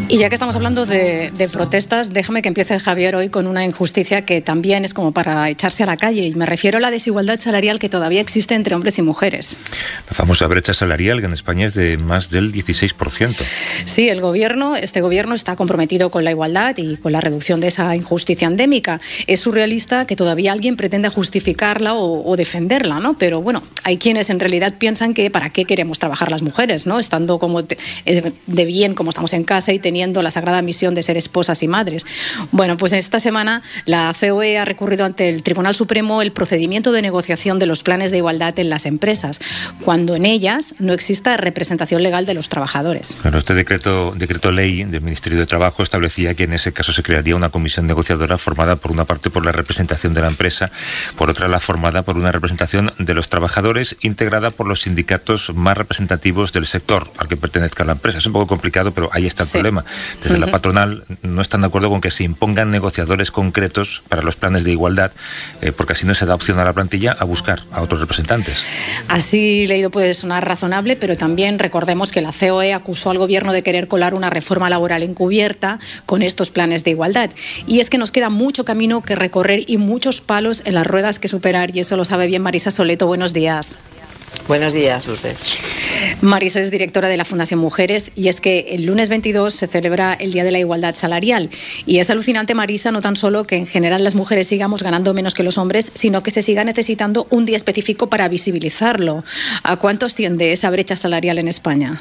Y ya que estamos hablando de protestas, déjame que empiece, Javier, hoy con una injusticia que también es como para echarse a la calle. Y me refiero a la desigualdad salarial que todavía existe entre hombres y mujeres. La famosa brecha salarial, que en España es de más del 16%. Sí, este gobierno está comprometido con la igualdad y con la reducción de esa injusticia endémica. Es surrealista que todavía alguien pretenda justificarla o defenderla, ¿no? Pero bueno, hay quienes en realidad piensan que ¿para qué queremos trabajar las mujeres, ¿no? Estando como de bien como estamos en casa y teniendo la sagrada misión de ser esposas y madres. Bueno, pues esta semana la COE ha recurrido ante el Tribunal Supremo el procedimiento de negociación de los planes de igualdad en las empresas, cuando en ellas no exista representación legal de los trabajadores. Claro, este decreto ley del Ministerio de Trabajo establecía que en ese caso se crearía una comisión negociadora formada por una parte por la representación de la empresa, por otra la formada por una representación de los trabajadores, integrada por los sindicatos más representativos del sector al que pertenezca la empresa. Es un poco complicado, pero ahí está el problema. Desde la patronal no están de acuerdo con que se impongan negociadores concretos para los planes de igualdad, porque así no se da opción a la plantilla a buscar a otros representantes. Así leído puede sonar razonable, pero también recordemos que la COE acusó al gobierno de querer colar una reforma laboral encubierta con estos planes de igualdad. Y es que nos queda mucho camino que recorrer y muchos palos en las ruedas que superar, y eso lo sabe bien Marisa Soleto. Buenos días. Buenos días, Lourdes. Marisa es directora de la Fundación Mujeres, y es que el lunes 22 se celebra el Día de la Igualdad Salarial. Y es alucinante, Marisa, no tan solo que en general las mujeres sigamos ganando menos que los hombres, sino que se siga necesitando un día específico para visibilizarlo. ¿A cuánto asciende esa brecha salarial en España?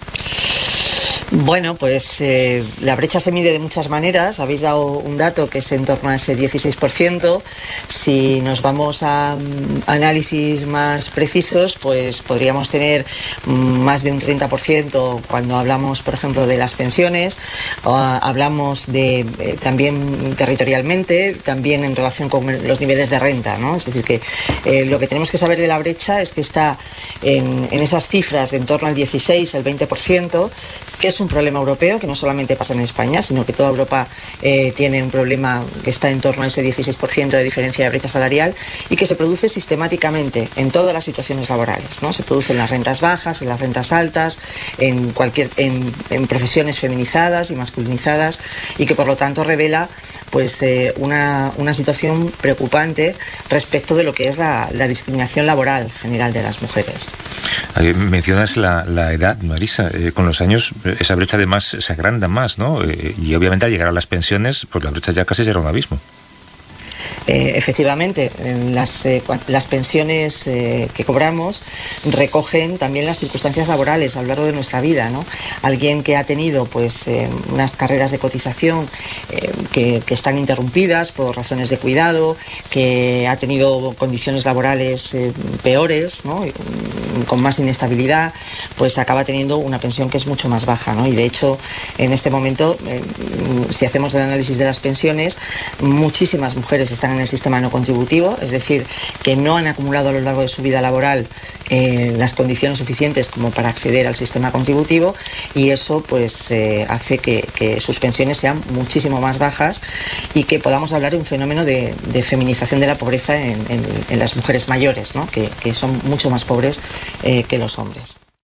Bueno, pues la brecha se mide de muchas maneras. Habéis dado un dato que es en torno a ese 16%. Si nos vamos a análisis más precisos, pues podríamos tener más de un 30% cuando hablamos, por ejemplo, de las pensiones. Hablamos de también territorialmente, también en relación con los niveles de renta, ¿no? Es decir, que lo que tenemos que saber de la brecha es que está en esas cifras de en torno al 16, el 20%, que es un problema europeo, que no solamente pasa en España, sino que toda Europa tiene un problema que está en torno a ese 16% de diferencia de brecha salarial, y que se produce sistemáticamente en todas las situaciones laborales, ¿no? Se produce en las rentas bajas, en las rentas altas, en profesiones feminizadas y masculinizadas, y que por lo tanto revela pues una situación preocupante respecto de lo que es la discriminación laboral general de las mujeres. Mencionas la edad, Marisa. Con los años esa brecha además se agranda más, ¿no? Y obviamente al llegar a las pensiones, pues la brecha ya casi será un abismo. Efectivamente, las pensiones que cobramos recogen también las circunstancias laborales a lo largo de nuestra vida, ¿no? Alguien que ha tenido pues unas carreras de cotización que están interrumpidas por razones de cuidado, que ha tenido condiciones laborales peores, ¿no? Con más inestabilidad, pues acaba teniendo una pensión que es mucho más baja, ¿no? Y de hecho, en este momento, si hacemos el análisis de las pensiones, muchísimas mujeres están en el sistema no contributivo, es decir, que no han acumulado a lo largo de su vida laboral las condiciones suficientes como para acceder al sistema contributivo, y eso pues hace que sus pensiones sean muchísimo más bajas y que podamos hablar de un fenómeno de feminización de la pobreza en las mujeres mayores, ¿no? que son mucho más pobres que los hombres.